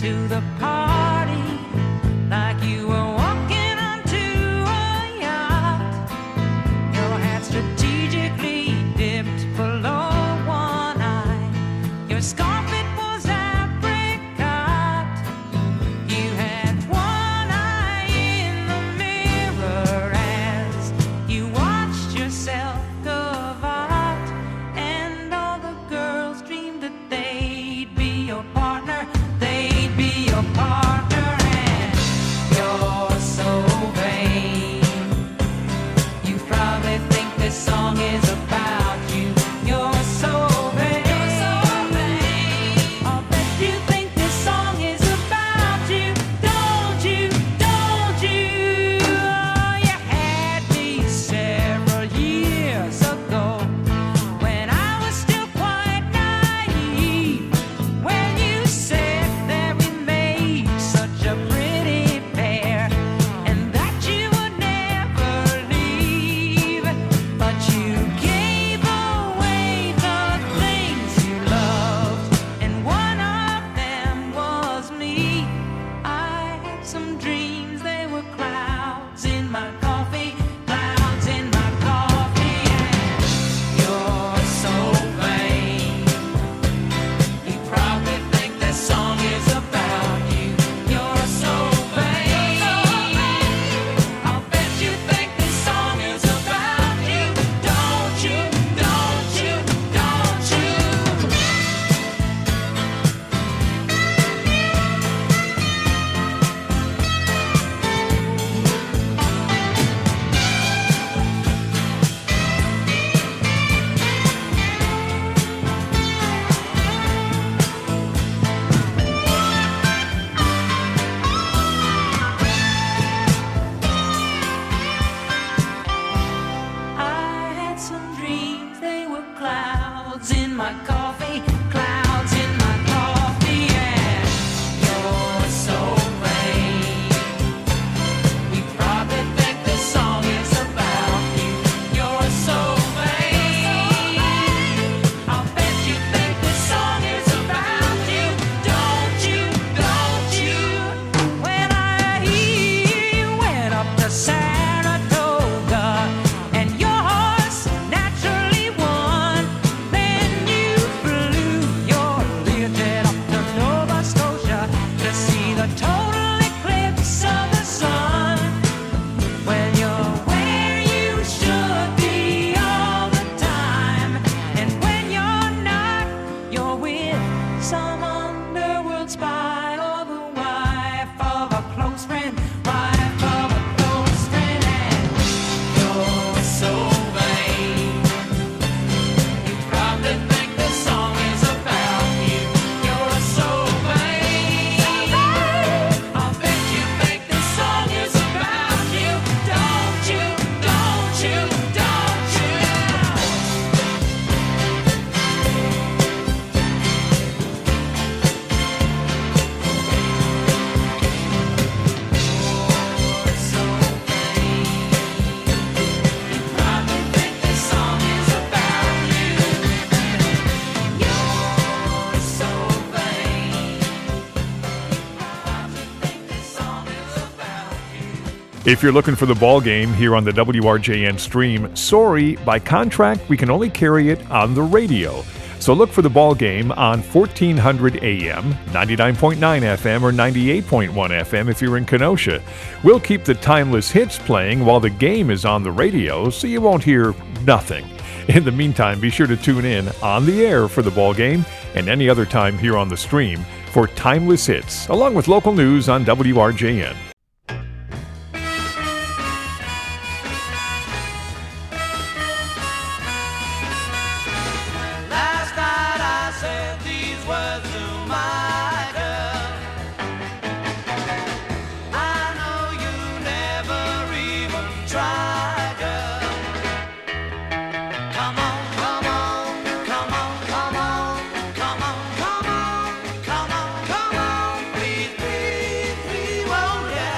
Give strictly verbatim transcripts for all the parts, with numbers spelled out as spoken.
to the party like you were walking onto a yacht. Your hat strategically dipped below one eye. Your scarf, it was apricot. You had one eye in the mirror as you watched yourself carve out. And all the girls dreamed that they'd be your partner. They'd be your partner. And you're so vain. You probably think this song is about you. You're so vain. I'll bet you think this song is about you. Don't you, don't you? Oh, you had me several years ago when I was still quite naive. When you said that we made such a pretty pair and that you would never leave. But you gave away the things you loved, and one of them was me. I had some dreams, they were clouds in my coffee, clouds in my coffee. And you're so vain. You probably think this song is about you. You're so vain. I'll bet you think this song is about you. Don't you, don't you, don't you? I had some dreams, they were clouds in my coffee, clouds in my coffee. And you're so vain. You probably think this song is about you. You're so vain. I'll bet you think this song is about you. Don't you, don't you? When I hear you went up to Saratoga and your horse naturally won, then you flew your Learjet up to Nova Scotia to see the total eclipse of the sun. When you're where you should be all the time, and when you're not, you're with some underworld spy or the wife of a close friend, wife of a close friend. And you're so vain. You probably think this song is about you. You're so vain. I'll bet you think this song is about you. Don't you, don't you, don't you? You're so vain. You probably think this song is about you. You're so vain. You probably think this song is about you. If you're looking for the ball game here on the W R J N stream, sorry, by contract, we can only carry it on the radio. So look for the ball game on fourteen hundred A M, ninety-nine point nine F M, or ninety-eight point one F M if you're in Kenosha. We'll keep the timeless hits playing while the game is on the radio, so you won't hear nothing. In the meantime, be sure to tune in on the air for the ball game and any other time here on the stream for timeless hits, along with local news on W R J N. Last night I said these words to my girl. I know you never even tried, girl. Come on, come on, come on, come on, come on, come on, come on, come on, please, please, please, won't ya?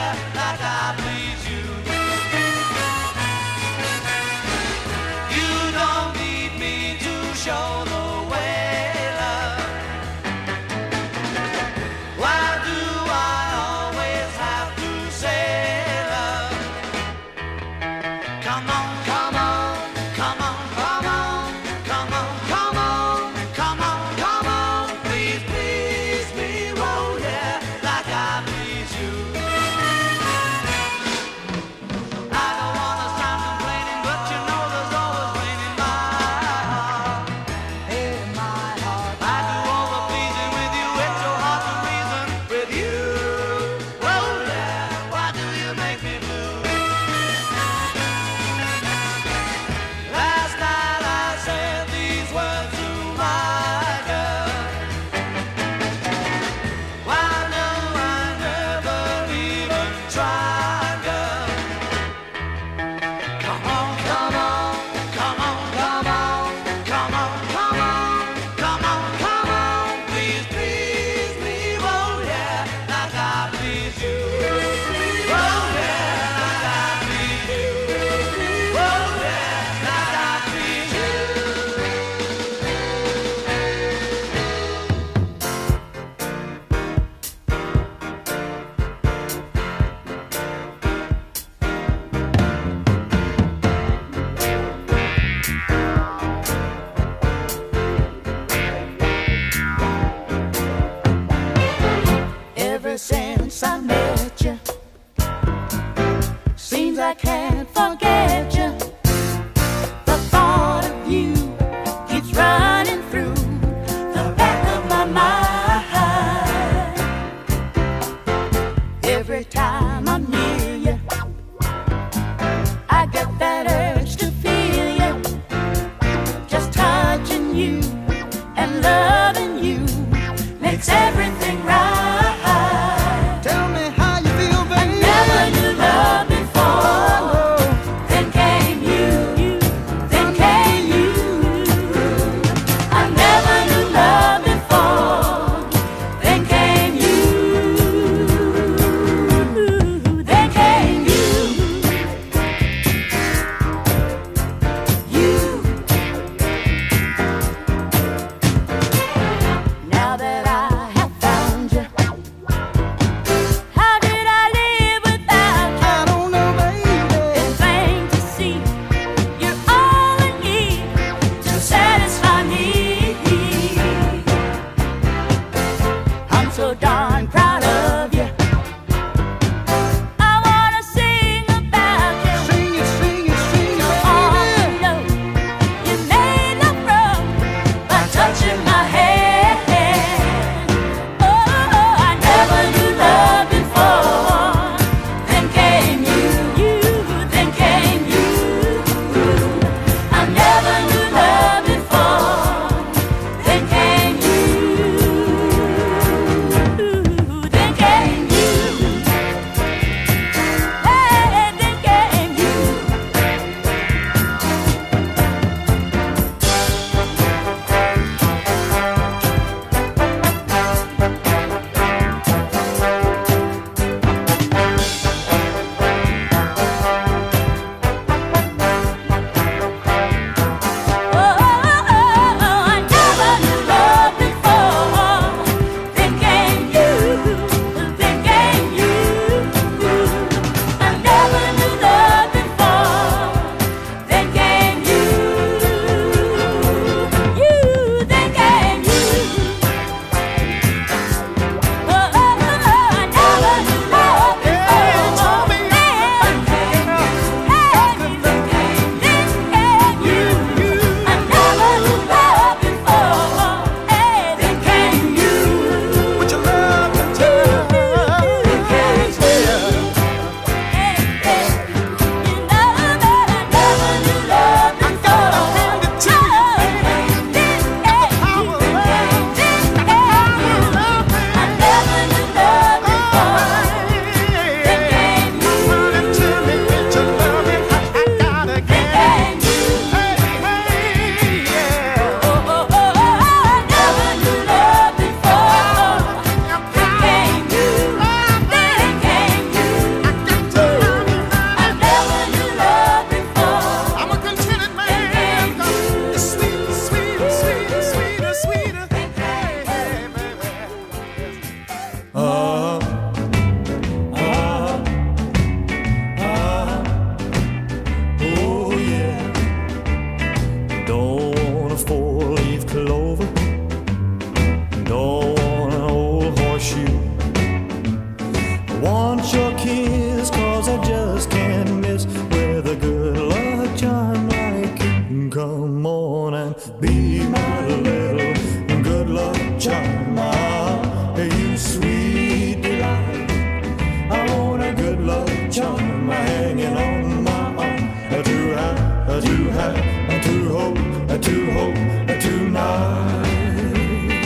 Ever since I met you, seems I can't forget you. The thought of you keeps running through the back of my mind. Every time I'm near you, I get that urge to feel you. Just touching you and loving you makes everything right. Tell me how you feel, baby. I never knew love before. Then came you, then came you. I never knew love before. Then came you, then came you. You. Now that I have found you, how did I live without you? I don't know, baby. It's plain to see you're all I need to satisfy me. I'm so darn proud of you. I wanna sing about you. Sing it, sing it, sing it, All I baby. know, you made love wrong by touching my hand. Oh, I never knew love before. Then came you, you, then came you. I never knew love before. Then came you, then came you. Hey, then came you. Oh, I never knew love before. Then came you, then came you. I never knew love before. Then came you, you, then came you. Oh, I never knew love before. Then came you, hey, then came, then came you. I never knew love before. Hey, then came you. With your love and time. Then came you. Hey, hey, you know that I never knew love before. gotta hand it to you, Then came, Power, then came, then came you. I never knew love before. Then came you. Run it to me with your love and I, I gotta Then get it. came you. Hey, hey, yeah. Oh, oh, oh, I never knew love before. Then came you. Then came you. I got to love you. I never knew love before. I'm a contented man. It's sweet, sweet, sweet, sweeter, sweeter. Hey, hey, baby. Ah, ah, ah, oh yeah. Don't want a four-leaf clover. Don't want an old horseshoe. I want your kiss 'cause I just can't miss with a good luck charm like you. Come on and be my little good luck charm. Ah, you sweet delight. I want a good luck charm hanging on my arm. To have, to have, to hope, to hope tonight.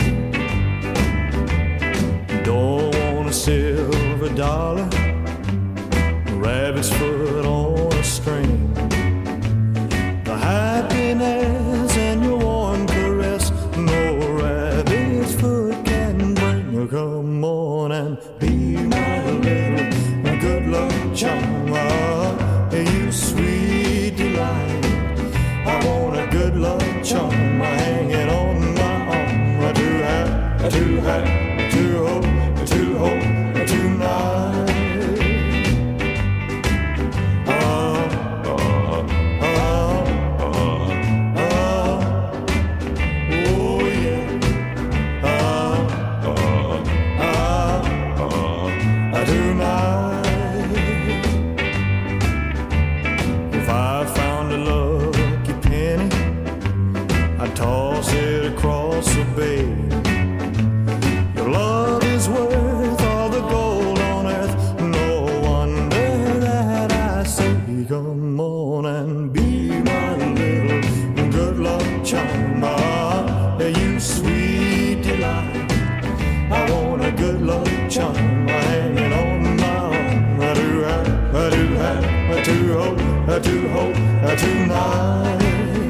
Don't want a silver dollar, rabbit's foot on a string. The happiness in your warm caress, no rabbit's foot can bring. Come on and be my little good luck charm. Ah, you sweet delight. I want a good luck charm hanging on my arm. To have, to have, to hope, to hope tonight. Ah, ah, ah, ah, ah. Oh yeah. Ah, ah, ah, ah. tonight. If I found a lucky penny, I'd toss it across the bay. Your love is worth all the gold on earth. No wonder that I say, come on and be my little good luck charm. Ah, you sweet delight. I want a good luck charm hanging on my arm. I do have, I do have, I do hope, I do hope, I tonight.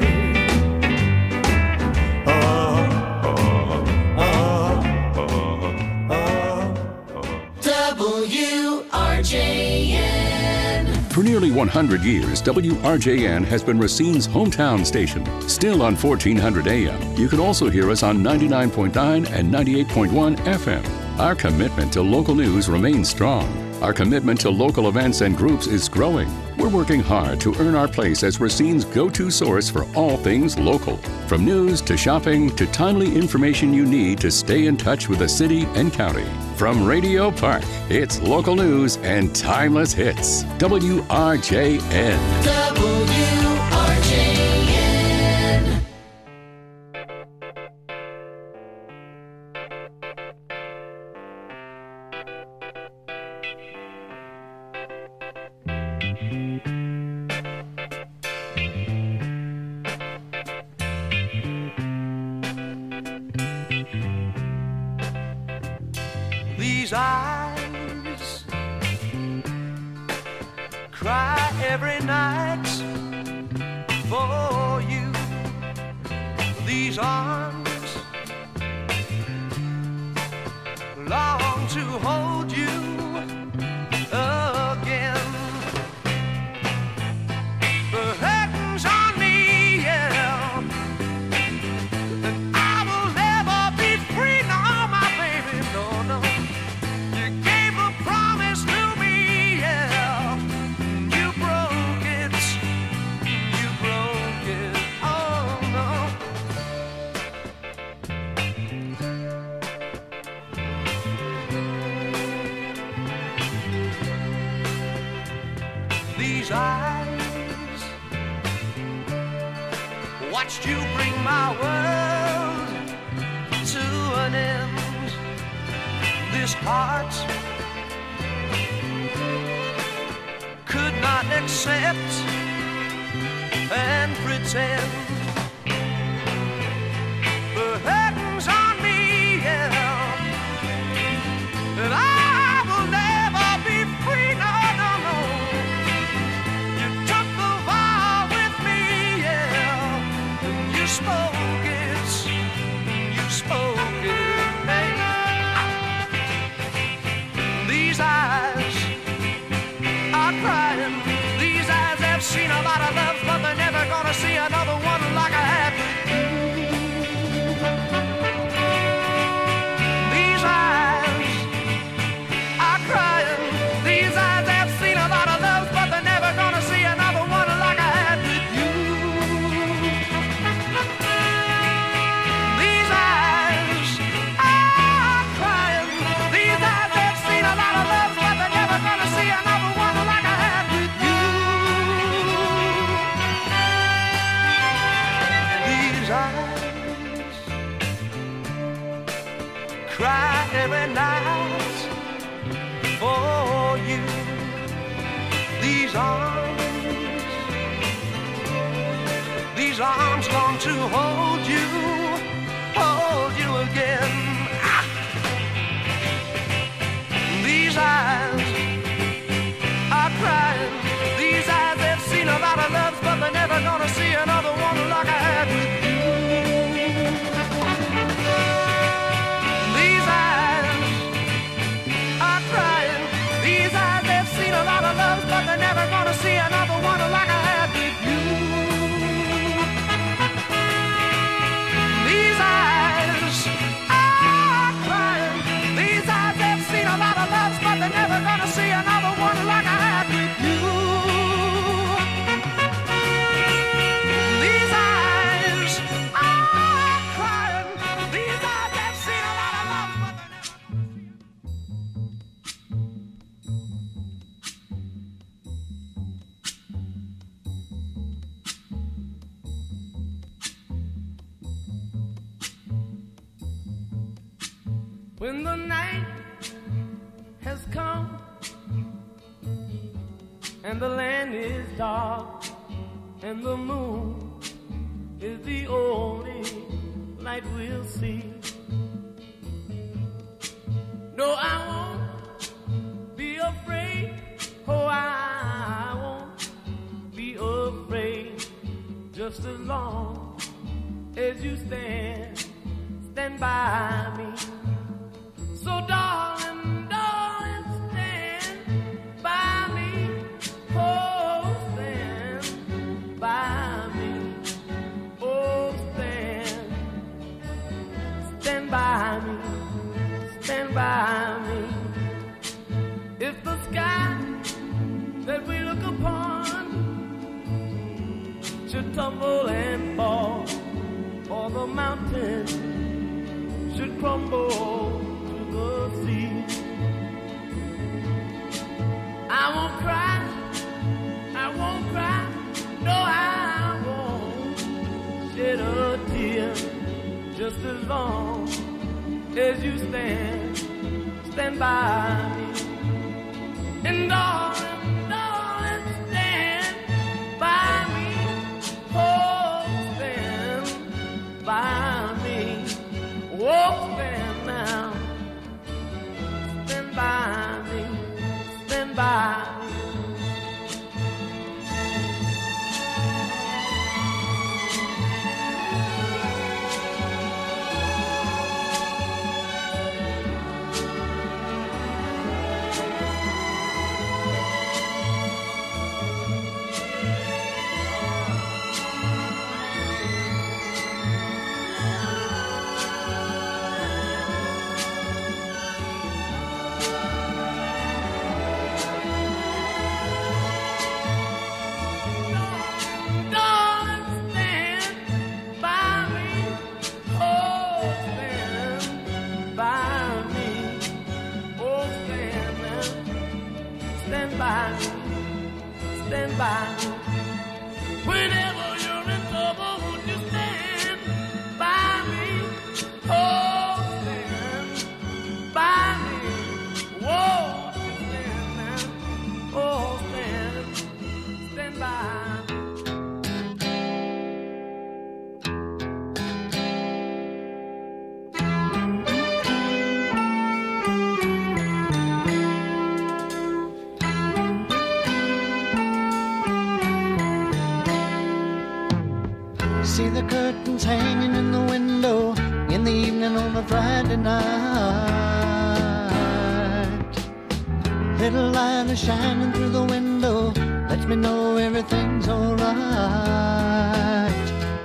W R J N. For nearly one hundred years, W R J N has been Racine's hometown station. Still on fourteen hundred A M, you can also hear us on ninety-nine point nine and ninety-eight point one F M. Our commitment to local news remains strong. Our commitment to local events and groups is growing. We're working hard to earn our place as Racine's go-to source for all things local. From news to shopping to timely information you need to stay in touch with the city and county. From Radio Park, it's local news and timeless hits. W R J N. W R J N. These eyes cry every night for you. These arms long to hold you again. The curtains on me, yeah, and I will never be free, no, my baby, no, no. You gave a promise to me, yeah, you broke it, you broke it, oh no. These eyes watched you bring my world to an end. This heart could not accept and pretend. The curtains on me, yeah, and I will never be free, no, no, no. You took the vow with me, yeah, and you spoke it, you spoke it, baby. These eyes are crying. These eyes have seen a lot of love, but they're never gonna see another one like I had with you. These eyes are crying. These eyes have seen a lot of love, but they're never gonna see another one like I had with you. These eyes are crying. These eyes have seen a lot of love, but they're never gonna see another one like I had with you. These eyes cry every night for you. These arms, these arms long to hold you, hold you again. Ah. These eyes are crying. These eyes have seen a lot of love, but they're never gonna see another one like I had with you. These eyes are crying. These eyes have seen a lot of love, but they're never gonna see another one like I had with you. When the night has come and the land is dark and the moon is the only light we'll see. No, I won't be afraid. Oh, I won't be afraid. Just as long as you stand, stand by me. So darling, darling, stand by me. Oh, stand by me. Oh, stand, stand by me. Stand by me. If the sky that we look upon should tumble and fall, or the mountain should crumble to the sea, I won't cry, I won't cry, no, I won't shed a tear. Just as long as you stand, stand by me. And darling, darling, stand by me. Oh, stand by me. Oh, stand now. Stand by me. Stand by me. Stand by me. Whenever you're in trouble, would you stand by me? Oh, stand by me. Whoa, stand now. Oh, stand, stand by me. See the curtains hanging in the window in the evening on a Friday night. Little light is shining through the window, lets me know everything's alright.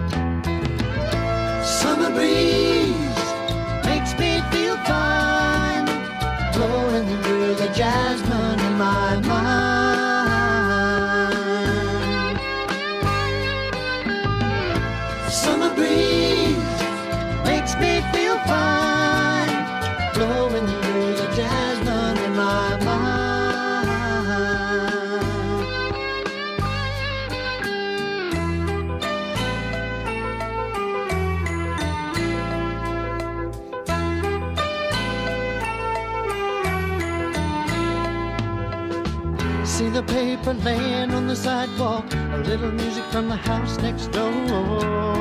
Summer breeze makes me feel fine, blowing through the jasmine in my mind. Summer breeze makes me feel fine, blowing through the jasmine in my mind. See the paper laying on the sidewalk, a little music from the house next door.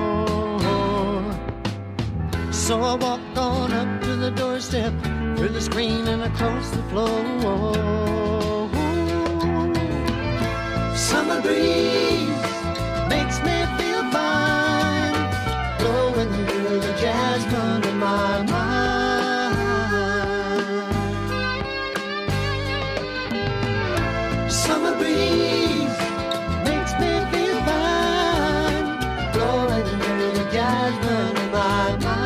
So I walk on up to the doorstep, through the screen and across the floor. Summer breeze makes me feel fine, blowing through the jasmine in my mind. Summer breeze makes me feel fine, blowing through the jasmine in my mind.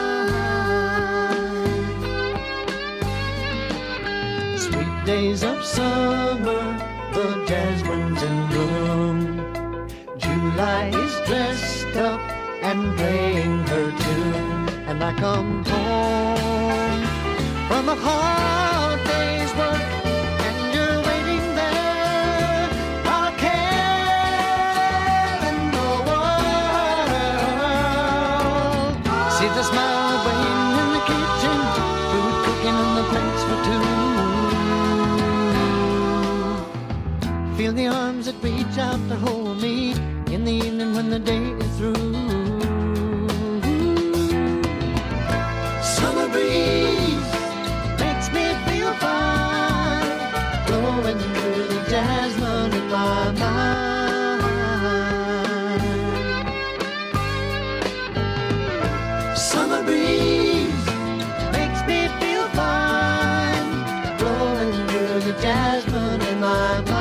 Days of summer, the jasmine's in bloom. July is dressed up and playing her tune. And I come home from a hard day's work, and you're waiting there, not a care in the world. See the smile waiting in the kitchen, food feel the arms that reach out to hold me in the evening when the day is through. Summer breeze makes me feel fine, blowing through the jasmine in my mind. Summer breeze makes me feel fine, blowing through the jasmine in my mind.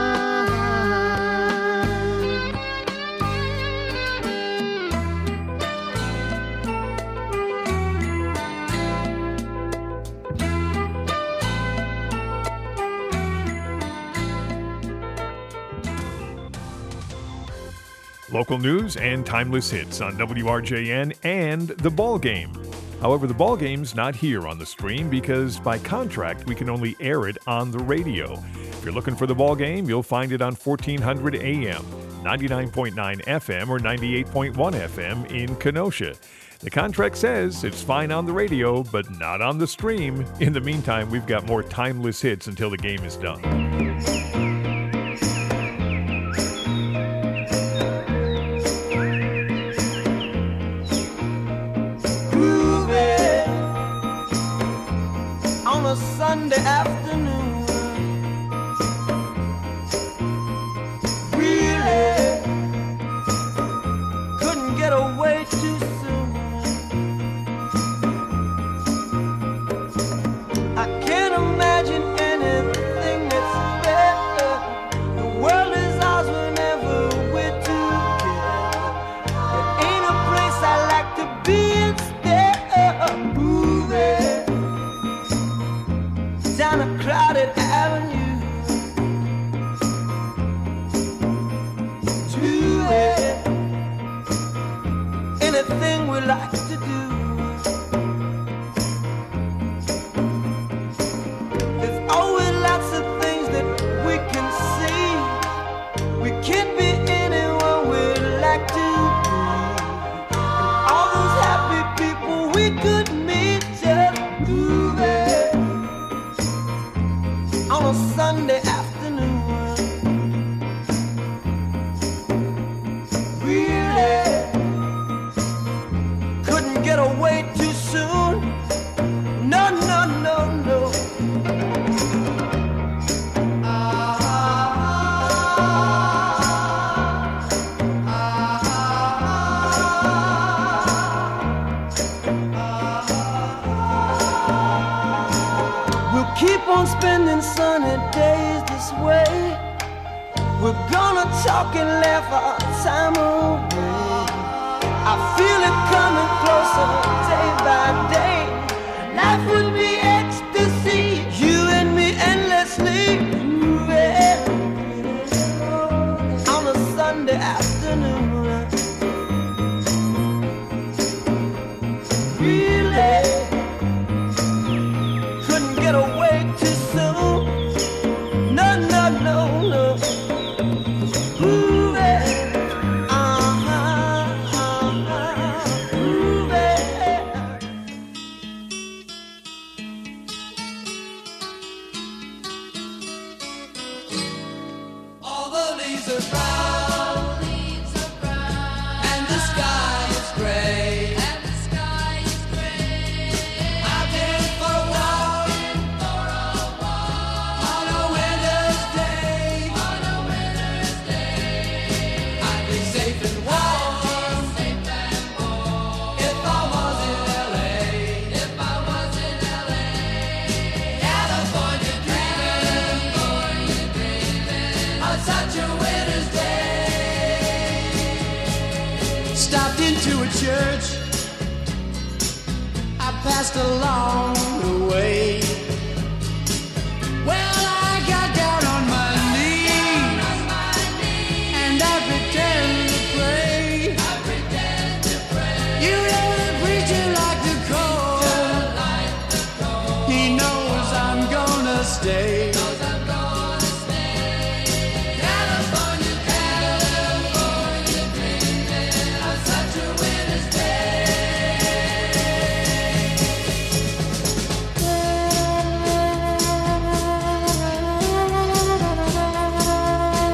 Local news and timeless hits on W R J N and The Ball Game. However, The Ball Game's not here on the stream because by contract we can only air it on the radio. If you're looking for The Ball Game, you'll find it on fourteen hundred A M, ninety-nine point nine F M, or ninety-eight point one F M in Kenosha. The contract says it's fine on the radio, but not on the stream. In the meantime, we've got more timeless hits until the game is done. On a Sunday afternoon, really couldn't get away too soon. I can't imagine anything that's better. The world is ours whenever we're together. There ain't a place I like to be instead of moving down a crowded avenue to it. Anything we like to do. There's always lots of things that we can see. We can't be anyone we'd like to be. And all those happy people we could meet just moving on a Sunday afternoon. Really couldn't get away too soon. No, no, no, no. Ah, ah, ah. We'll keep on spending sunny days this way. We're gonna talk and laugh our time away. I feel it coming closer day by day. Life would be ecstasy, you and me endlessly moving on a Sunday afternoon. Really couldn't get away too soon. No, no, no, no. Moving, uh-huh, uh-huh, moving. All the leaves are brown, and the sky is gray. Out there for a walk on a winter's day. I'd be safe and warm if I was in L A. California dreaming on such a winter's day. Stopped into a church I passed along the way. Well, I got down on my knees and I pretend to pray. You know the preacher like the cold. He knows I'm gonna stay. California, California dreaming on such a winter's day.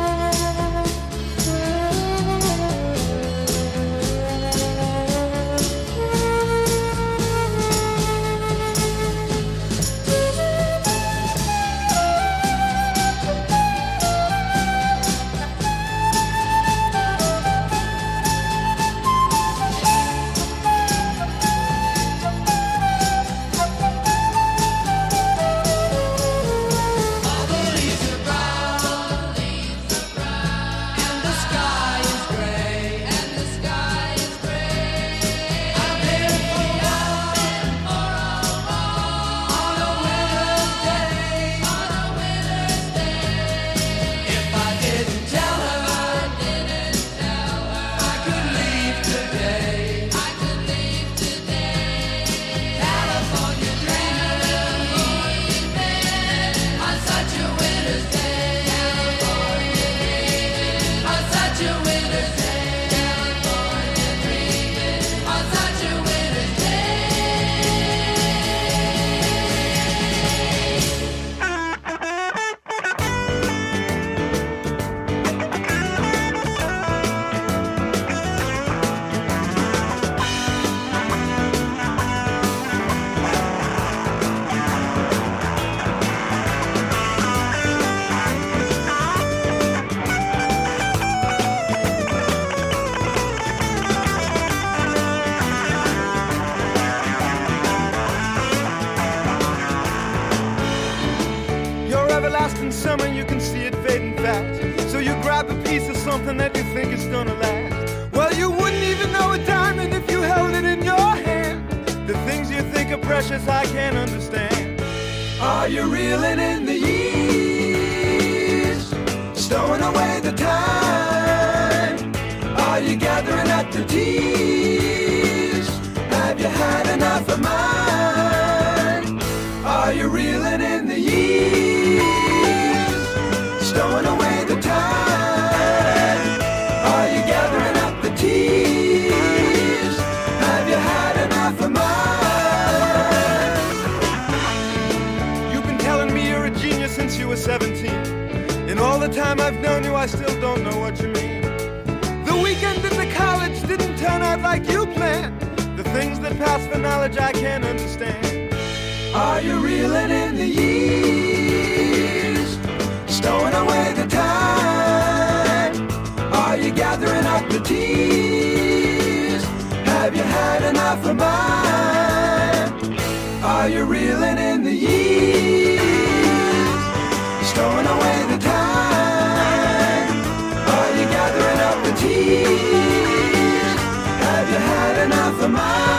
everlasting summer, you can see it fading fast. So you grab a piece of something that you think is gonna last. Well, you wouldn't even know a diamond if you held it in your hand. The things you think are precious, I can't understand. Are you reeling in the years, stowing away the time? Are you gathering up the tears? Have you had enough of mine? Are you reeling in the years, stowing away the time? Are you gathering up the tears? Have you had enough of mine? You've been telling me you're a genius since you were seventeen. In all the time I've known you, I still don't know what you mean. The weekend at the college didn't turn out like you planned. The things that pass for knowledge I can't understand. Are you reeling in the years, stowing away the time? Are you gathering up the tears? Have you had enough of mine? Are you reeling in the years, stowing away the time? Are you gathering up the tears? Have you had enough of mine?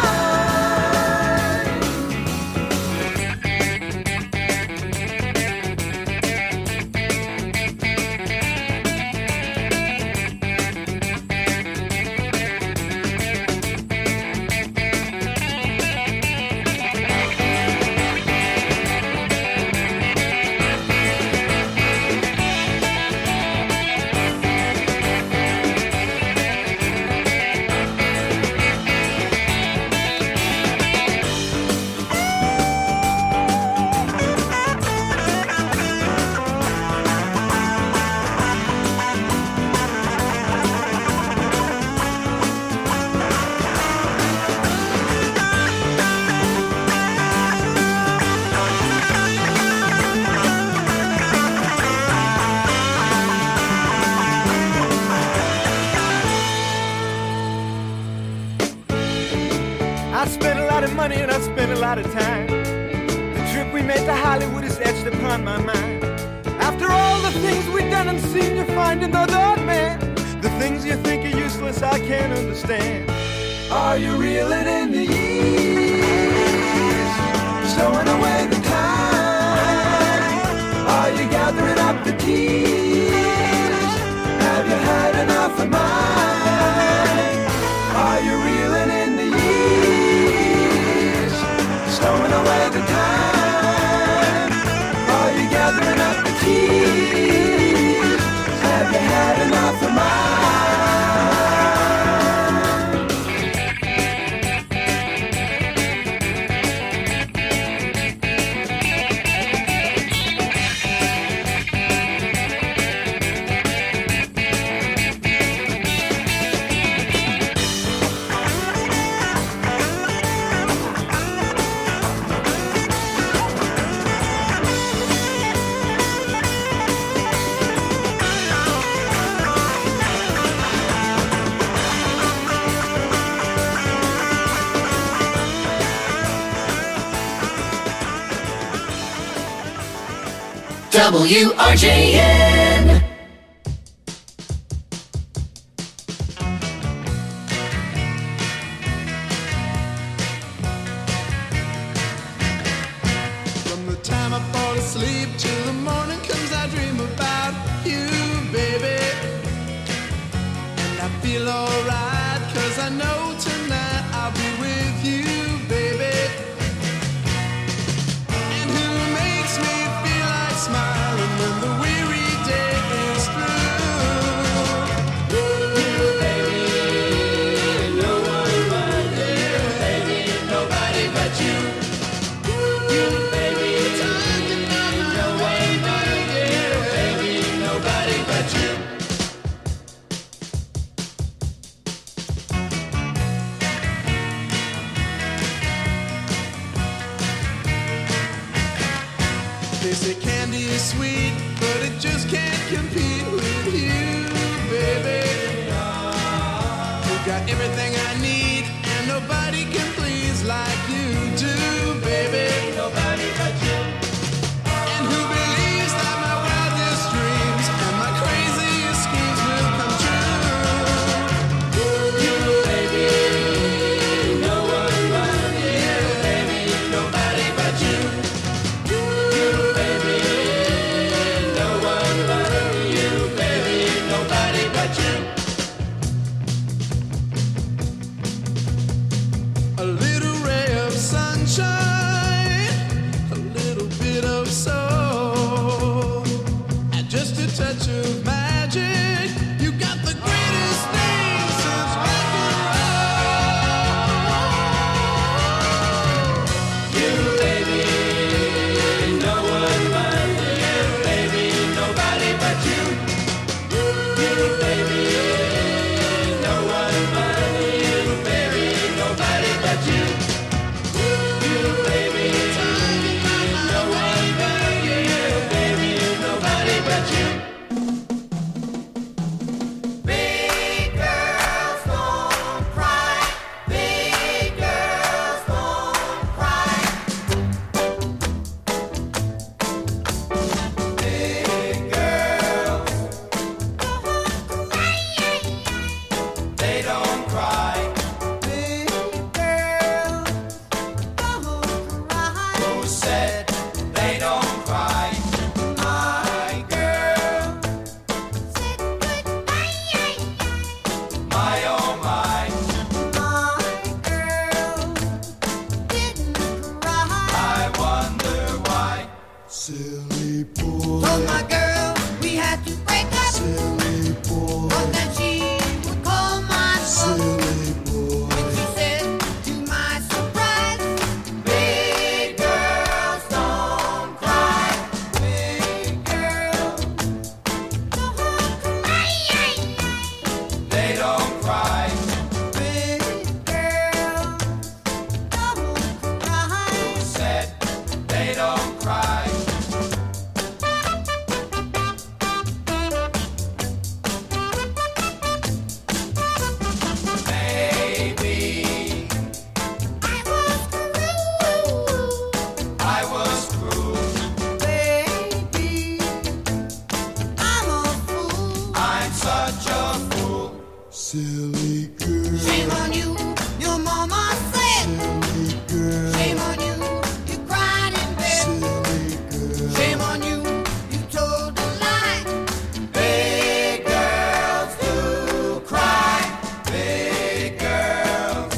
I spent a lot of money and I spent a lot of time. The trip we made to Hollywood is etched upon my mind. After all the things we've done and seen, you find another man. The things you think are useless, I can't understand. Are you reeling in the years, stowing away the time? Are you gathering up the tears? Have you had enough of mine? Are you reeling in the years, stowing away the time? Are you gathering up the tears? Have you had enough of mine? W R J N. From the time I fall asleep till the morning comes, I dream about you, baby. And I feel alright, cause I know tonight I'll be with you, baby. And who makes me feel like smiling when the weary day is through? You, baby, no one but you, baby, nobody but you. You, baby, talking about no one but you, baby, nobody but you. They say candy is sweet, but it just can't compete with you, baby. You got everything I need, and nobody can please like you do, baby. Nobody but you. And who believes that my Silly boy, Told my girl we had to break up, silly boy, but that she would call my phone. silly boy. She said, to my surprise, big girls don't cry. Big girls don't cry. They don't cry. Big girls don't cry. Said they don't cry. Maybe I was cruel. Baby, I'm a fool. I'm such a fool. Silly girl, Shame on you, your mama said. silly girl, Shame on you, you cried in bed. silly girl. Shame on you, you told a lie. Big girls do cry. Big girls,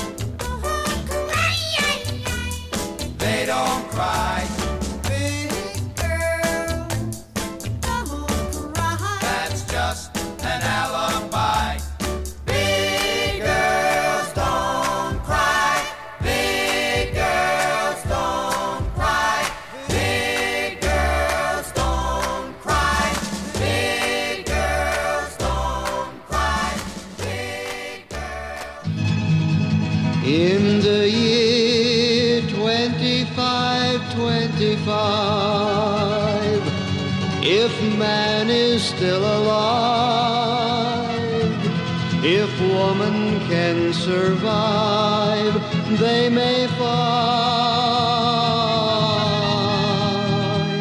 they don't cry. Big girl, don't cry. That's just an alibi. Big girls don't cry. Big girls don't cry. Big girls don't cry. Big girls don't cry. Big girls. In the year twenty-five twenty-five, if man is still alive, if woman can survive, they may find.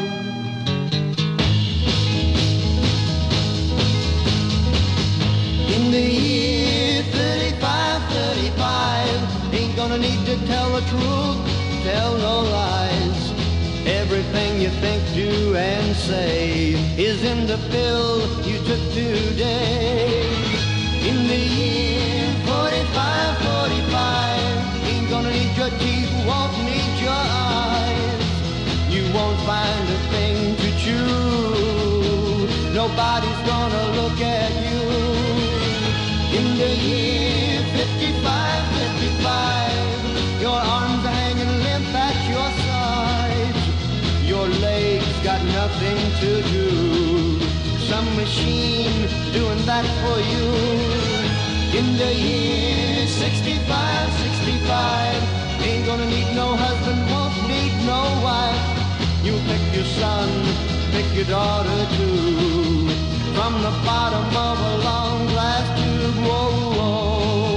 In the year thirty-five thirty-five, ain't gonna need to tell the truth, tell no lies. Everything you think, do, and say is in the pill you took today. In the year forty-five forty-five, ain't gonna need your teeth, won't need your eyes. You won't find a thing to chew, nobody's gonna look at you. In the year fifty-five fifty-five, your arms are hanging limp at your sides. Your legs got nothing to do, some machine doing that for you. In the year sixty-five sixty-five, ain't gonna need no husband, won't need no wife. You pick your son, pick your daughter too, from the bottom of a long glass tube. Whoa, whoa.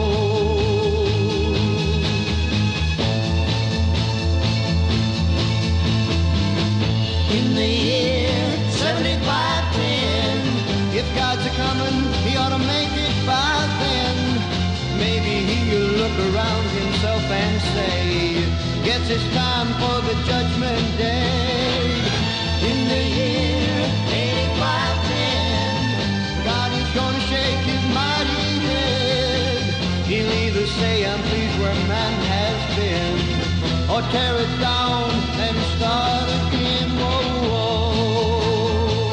In the year seventy-five ten, if God's a coming, he ought to make it by then. Maybe he'll look around himself and say, guess it's time for the judgment day. In the year eighty-five ten, God is gonna shake his mighty head. He'll either say, I'm pleased where man has been, or tear it down and start again. Whoa, whoa.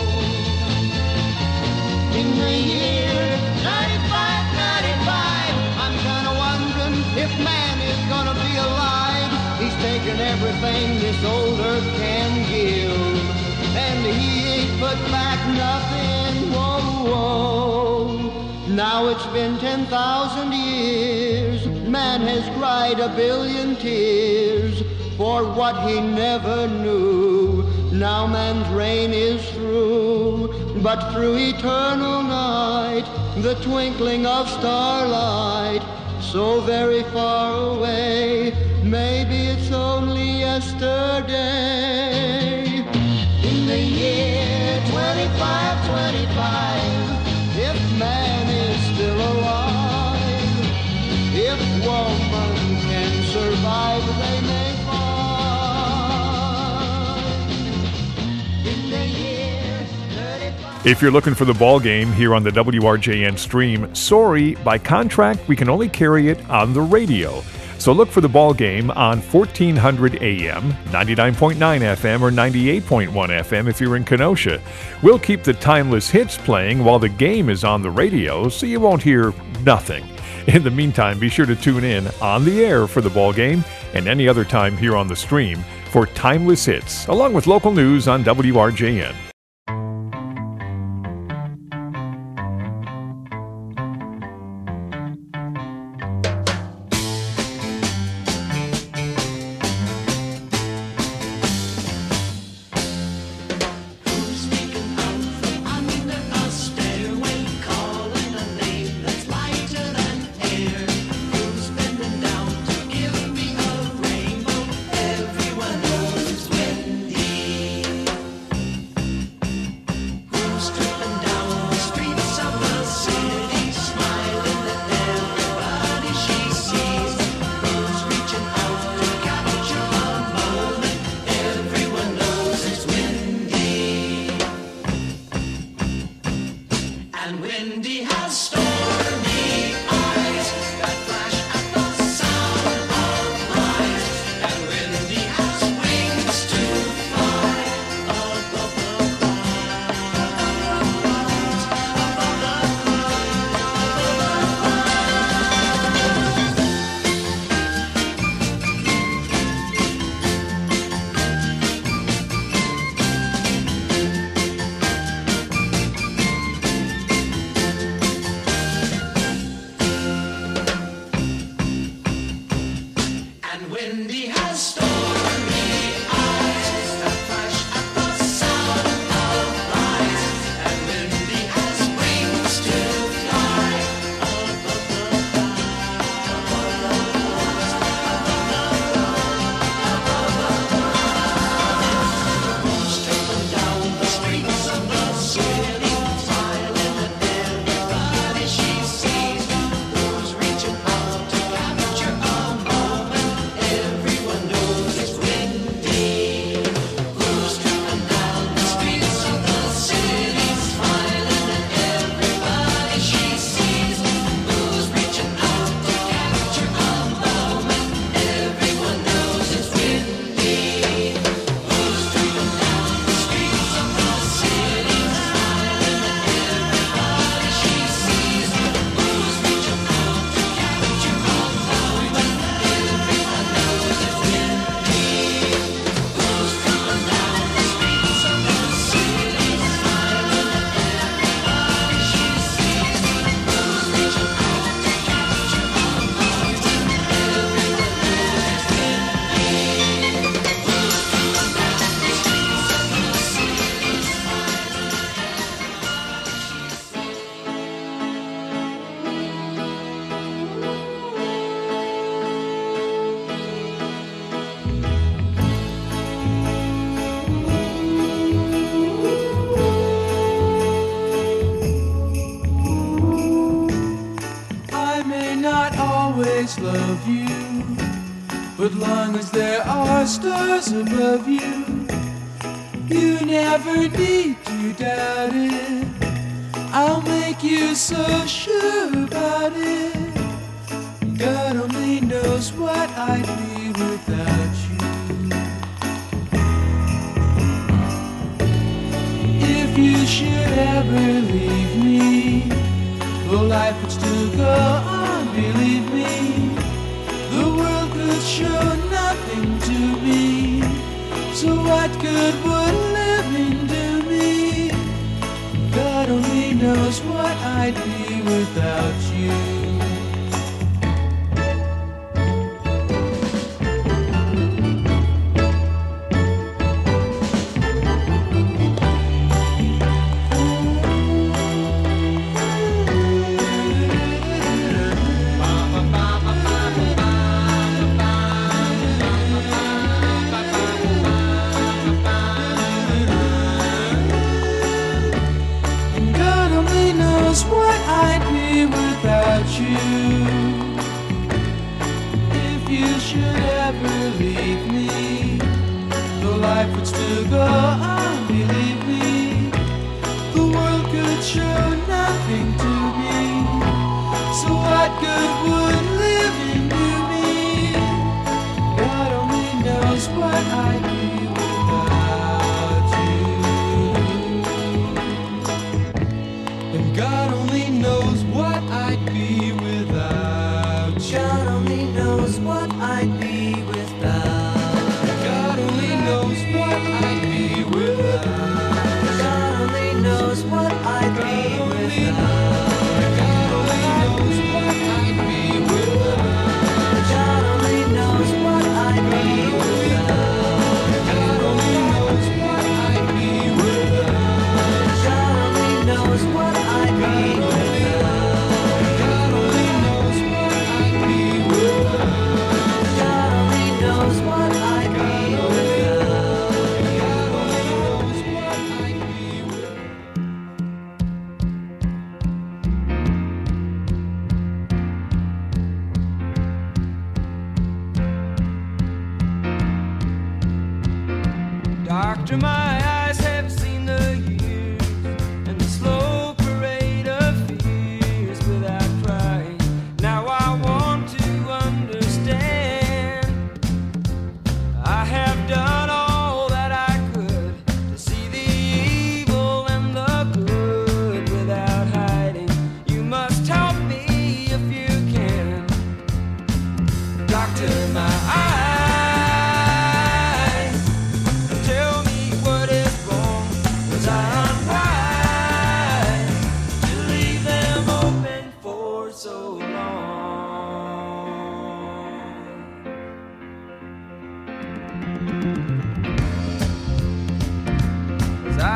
In the year ninety-five ninety-five, I'm kinda wondering if man is gonna be alive. He's taken everything this old earth can give, and he ain't put back nothing. Whoa, whoa. Now it's been ten thousand years, man has cried a billion tears for what he never knew. Now man's reign is through, but through eternal night, the twinkling of starlight, so very far away, maybe it's only yesterday. In the year twenty-five twenty-five, if man is still alive, if woman can survive, they may find. In the year thirty-five. If you're looking for the ball game here on the W R J N stream, sorry, by contract, we can only carry it on the radio. So So look for the ball game on fourteen hundred A M, ninety-nine point nine F M, or ninety-eight point one F M if you're in Kenosha. We'll keep the timeless hits playing while the game is on the radio, so you won't hear nothing. In the meantime, be sure to tune in on the air for the ball game and any other time here on the stream for timeless hits, along with local news on W R J N. always love you, but long as there are stars above you, you never need to doubt it. I'll make you so sure about it. God only knows what I'd be without you. If you should ever leave me, well, life would still go on, believe me. The world could show nothing to me, so what good would living do me? God only knows what I'd be without you. What I'd be without you. If you should ever leave me, the life would still go on, believe me. The world could show nothing to me, so what good would living do me?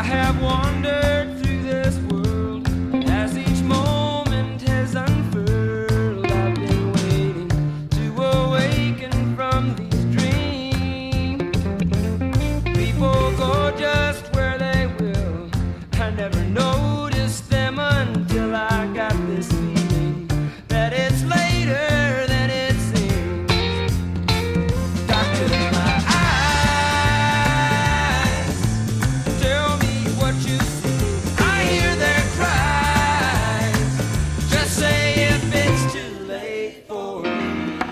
I have wandered through this world as each moment has unfurled. I've been waiting to awaken from these dreams. People go just where they will. I never noticed them until I got this feeling that it's later than it seems. Doctor, my eyes, tell me what you see. I hear their cries. Just say if it's too late for me.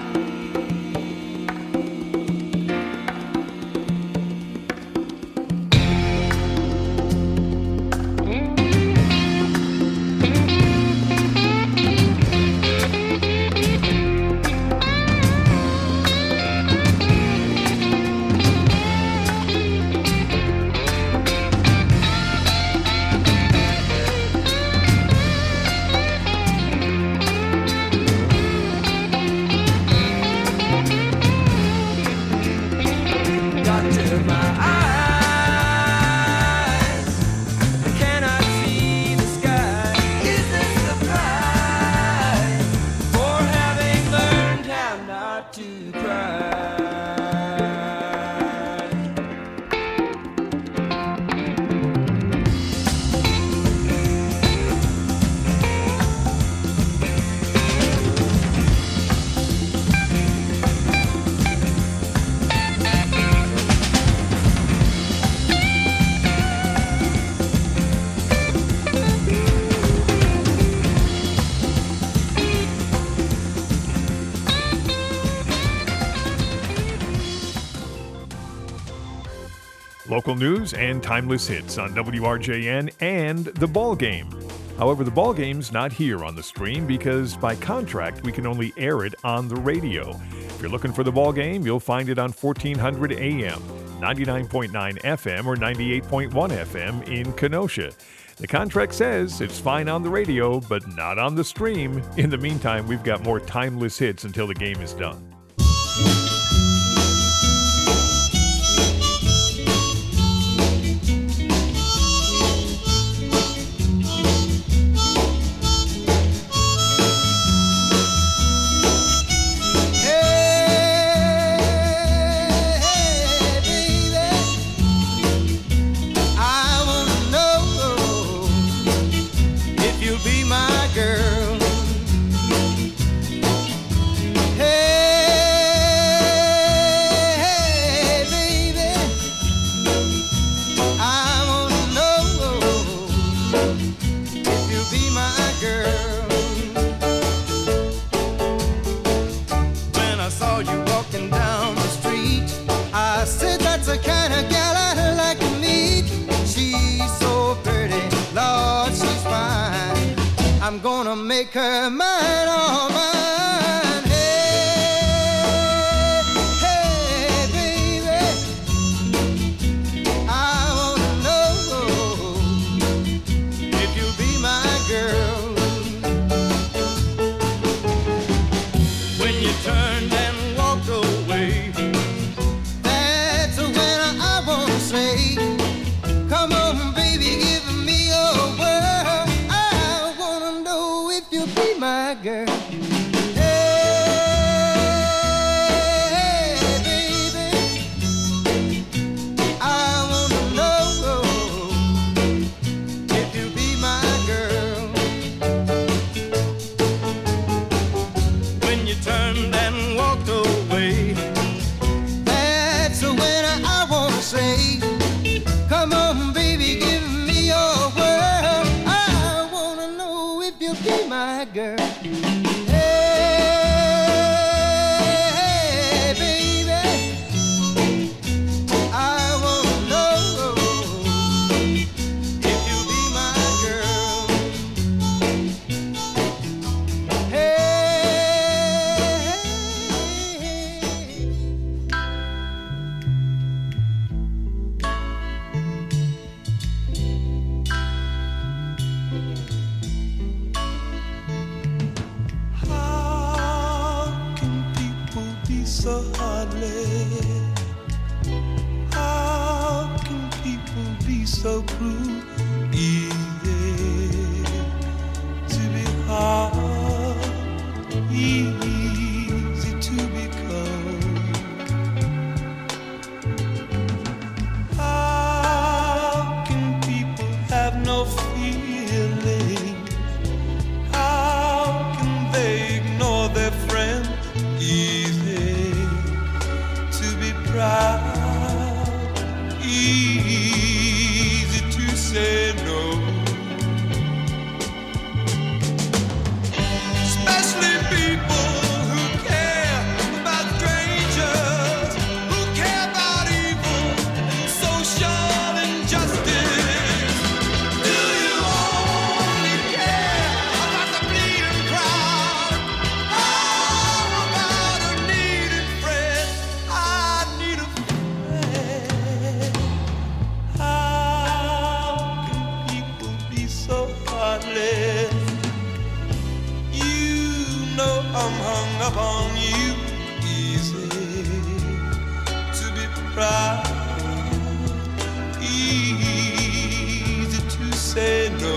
Doctor, my eyes cannot see the sky. Is this the price for having learned how not to cry? Local news and timeless hits on W R J N and The Ball Game. However, The Ball Game's not here on the stream because by contract we can only air it on the radio. If you're looking for The Ball Game, you'll find it on fourteen hundred A M, ninety-nine point nine F M, or ninety-eight point one F M in Kenosha. The contract says it's fine on the radio, but not on the stream. In the meantime, we've got more timeless hits until the game is done. I wanna know if you'll be my girl. I'm gonna make her mine, all mine. Hey, hey, baby, I wanna know if you'll be my girl. When you turned and walked away, that's when I wanna say, come on, baby, give me your word. I wanna know if you'll be my girl. so cruel, easy to be hard, easy to be cold. How can people have no feeling? How can they ignore their friends? Easy to be proud, easy to say no. Especially people who care about strangers, who care about evil, social injustice. Do you only care about the bleeding crowd? How about a needed friend? I need a friend. How can people be so heartless? You know I'm hung up on you, easy to be proud, easy to say no.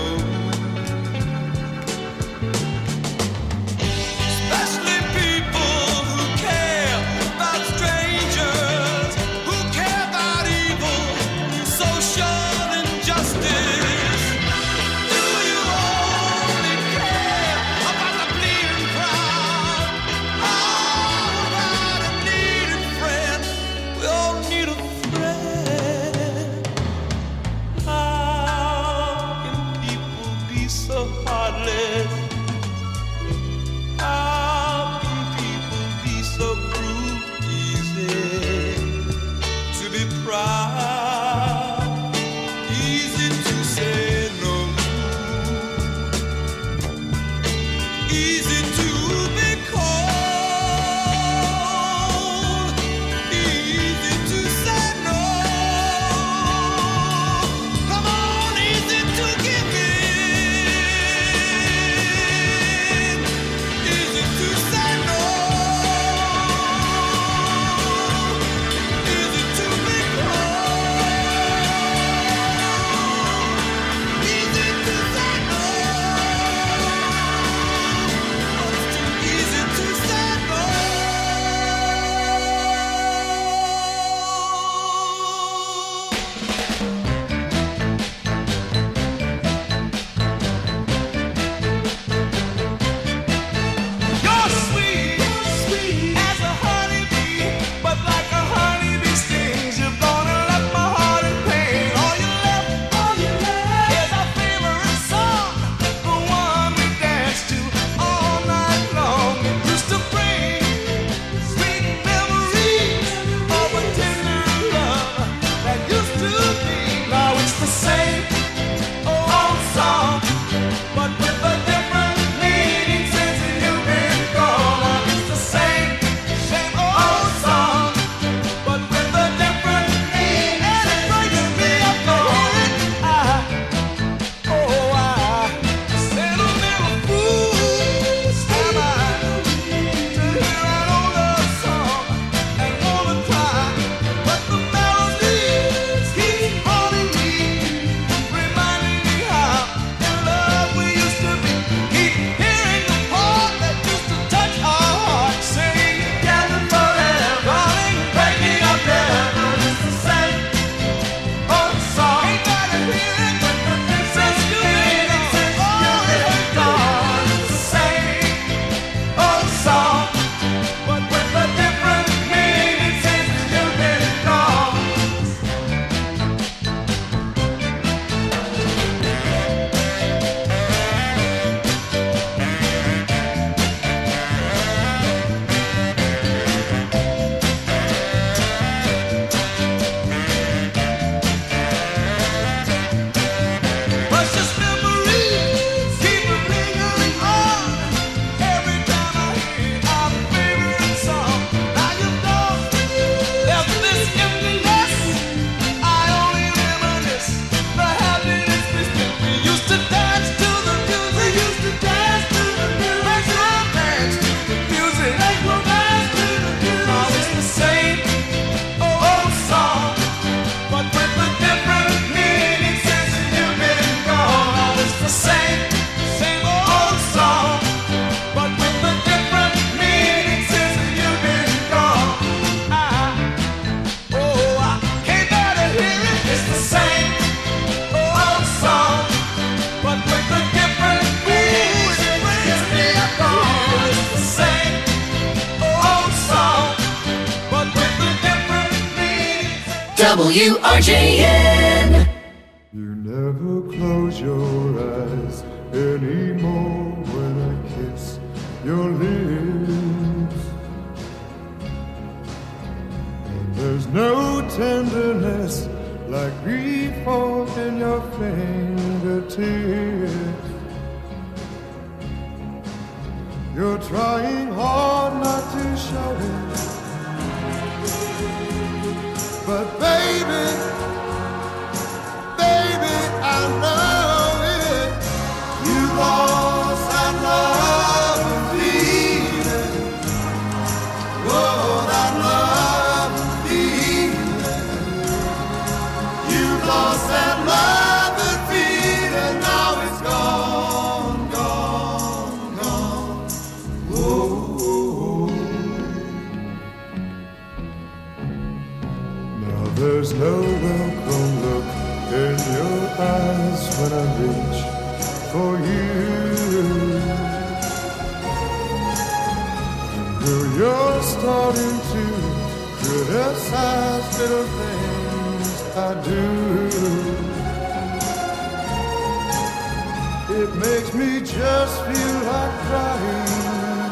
Especially people who care about strangers, who care about evil, social injustice. Do you only care about the bleeding crowd? How about a needed friend? We all need a friend. How can people be so heartless? How can people be so cruel? Easy to be proud, easy to say no, easy to be cold, easy to say no. Come on, easy to give in, easy to say no, easy to be cold, W R J N. You never close your eyes anymore when I kiss your lips. And there's no tenderness like grief in your fingertips. You're trying hard not to show it, but baby, baby, I know it. You lost that love and feeling. Whoa, that love and feeling. You lost that love and feeling. Now it's gone, gone, gone. Whoa. Now there's no welcome look in your eyes when I reach for you. Girl, you're starting to criticize little things I do. It makes me just feel like crying.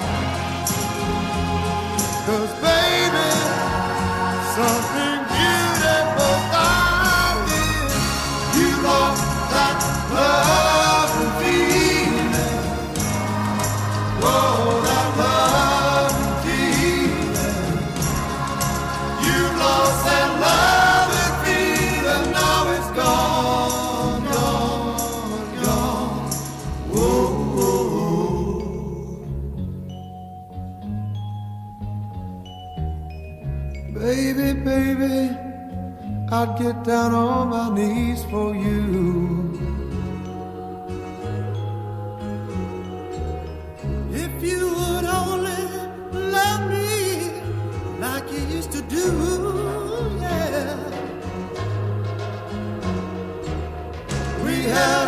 'Cause baby, something beautiful about it. You lost that love and feeling. Whoa, that love and feeling. You lost that love and feeling. Now it's gone, gone, gone. Whoa, whoa, whoa. Baby, baby, I'd get down on my knees for you. If you would only love me like you used to do, yeah. We have